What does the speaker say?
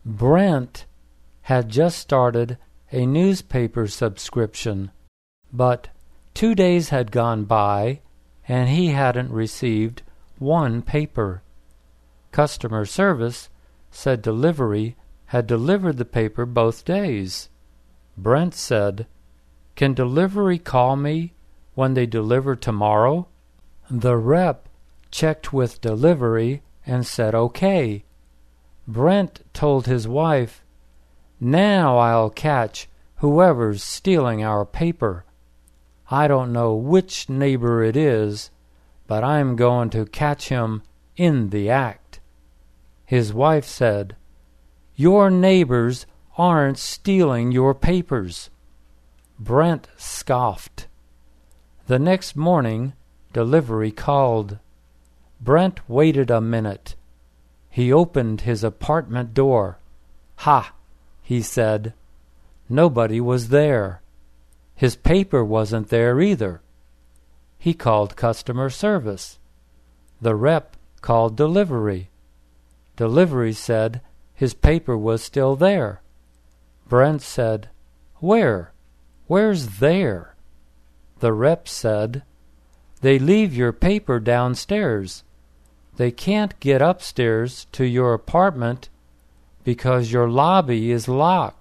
Brent had just started a newspaper subscription, but 2 days had gone by and he hadn't received one paper. Customer service said delivery had delivered the paper both days. Brent said, "Can delivery call me when they deliver tomorrow?" The rep checked with delivery and said okay. Brent told his wife, "Now I'll catch whoever's stealing our paper. I don't know which neighbor it is, but I'm going to catch him in the act." His wife said, "Your neighbors aren't stealing your papers." Brent scoffed. The next morning, delivery called. Brent waited a minute. He opened his apartment door. "Ha," he said. Nobody was there. His paper wasn't there either. He called customer service. The rep called delivery. Delivery said his paper was still there. Brent said, "Where? Where's there?" The rep said, "They leave your paper downstairs. They can't get upstairs to your apartment because your lobby is locked."